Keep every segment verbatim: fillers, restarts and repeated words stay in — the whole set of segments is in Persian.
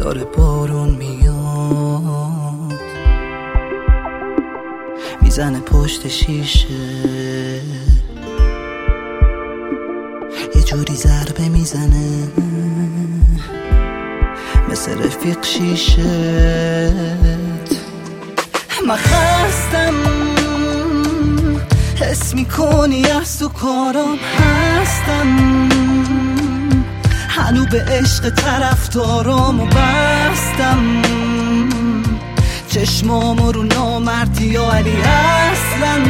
داره بارون میاد، میزنه پشت شیشه، یه جوری ضربه میزنه مثل رفیق شیشت. من خستم، حس میکنی از تو کارام هستم، هنو به عشق طرفدارامو بستم، چشمامو رو نامردی ها علی اصلا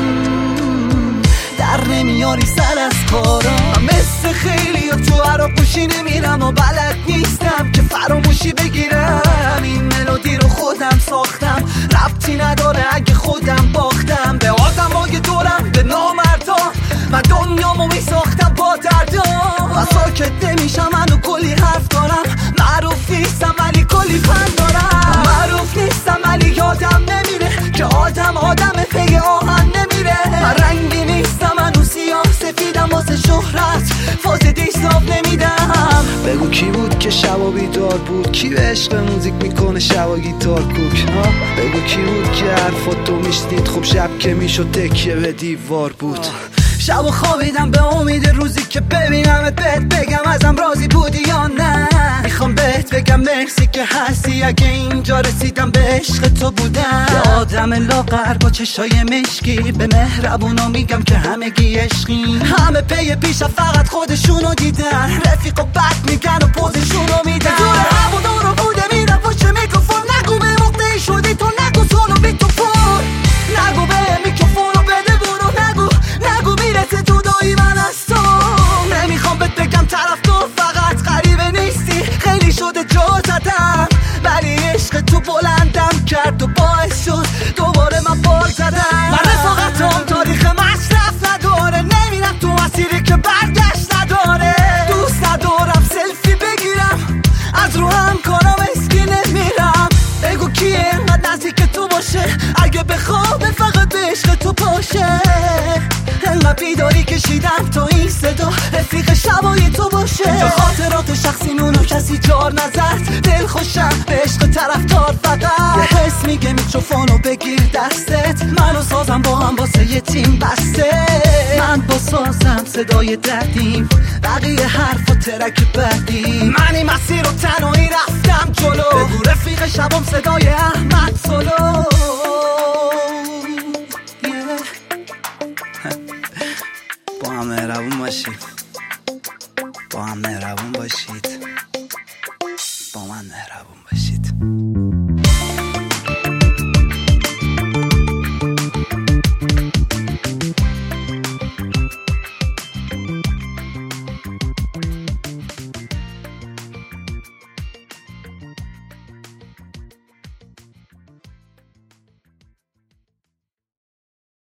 در نمیاری سر از کارام. مثل خیلی ها تو عراقوشی نمیرم و بلد نیستم که فراموشی بگیرم. این ملودی رو خودم ساختم، ربطی نداره اگه خودم باختم به آدم های دورم، به نامردان. من دنیامو می ساختم با دردام و ساکت نمیشم، منو کلی حرف دارم. معروف نیستم ولی کلی فن دارم، معروف نیستم ولی یادم نمیره که آدم آدم پی آهن نمیره. من رنگی نیستم، منو سیاه سفیدم واسه شهرت، فاز دیستاب نمیدم. بگو کی بود که شبا بیدار بود، کی به عشق موزیک میکنه شبا گیتار کوک ها؟ بگو کی بود که حرفاتو میشنید خب شب که میشد تکیه به دیوار بود. شب و خوابیدم به امید روزی که ببینمت، بهت بگم ازم راضی بودی یا نه. میخوام بهت بگم مرسی که هستی، اگه اینجا رسیدم به عشق تو بودم. یه آدم لاغر با چشای مشکی، به مهربونا میگم که همگی عشقی. همه پی پیش فقط خودشونو دیدن، رفیق و بد میگن و پوزشونو میدن. دور هوا رو بوده میرم پشت میکروفون، نگو به موقعی شدی تو، نگو سولو بی تو فون، نگو به میکروفونو بده برو، نگو نگو میرسه جدایی من از تو. نمیخوام بهت بگم طرف تو فقط غریبه نیستی، خیلی شده جا زدم ولی عشق تو بلندم کرد و باعث شد دوباره من بال زدم. من رفاقتم تاریخ مصرف نداره، نمیرم تو مسیری که برگشت نداره. دوست ندارم سلفی بگیرم، از رو هم کارم اسکی نمیرم. بگو کیه انقدر نزدیک تو باشه، اگه بخوام فقط به عشق تو باشه. انقدر بیداری کشیدم تا این صدا رفیق شبای تو باشه. تا خاطرات شخصی مونو کسی جار نزد، دل خوشم به عشق طرفدار فقط. یه حس میگه میکروفونو بگیر دستت، منو سازم با هم واسه یه تیم بسته. من با سازم صدای دردیم، بقیه حرف و ترک بعدی. من این مسیر رو تنهایی رفتم جلو، بگو رفیق شبم صدای احمد سولو. با هم مهربون باشید، با هم مهربون باشید، با من مهربون باشید.